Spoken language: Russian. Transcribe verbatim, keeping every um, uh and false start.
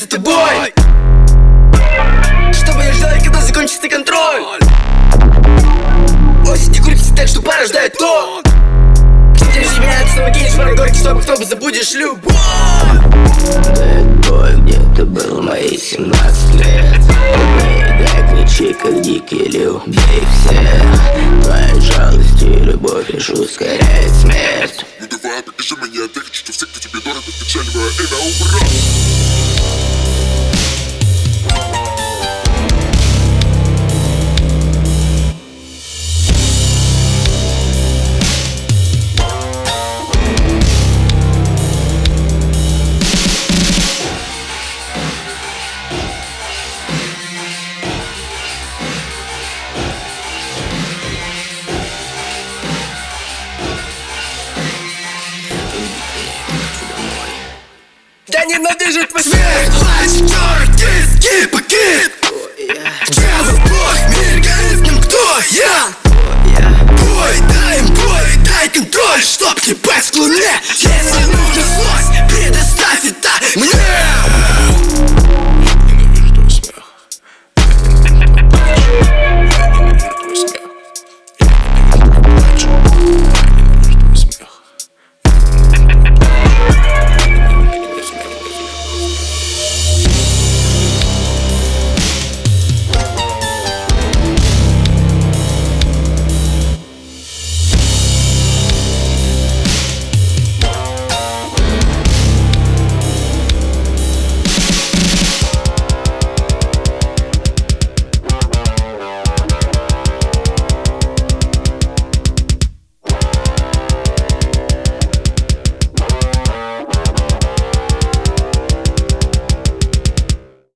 за тобой, чтобы я ждал, когда закончится контроль. Осень и курит так, что порождает то, что держи меня, ты снова кинешь пару горький, чтобы кто бы забудешь любовь. Bad boy, где ты был в мои семнадцать лет? Не играй, кричи, как дикий лил, бей всех. Твоей жалостью и любовь лишь ускоряет смерть. Ну давай, покажи мне, я хочу, что все, кто тебе дорого, отвечали мое имя, убрал. Я ненавижу твой смерть, плач, черт, диски, пакет. Дьявол, бог, мир горит, в нем кто я? Бой, дай им бой, дай контроль, чтоб ебать к луне. Если нужно злость,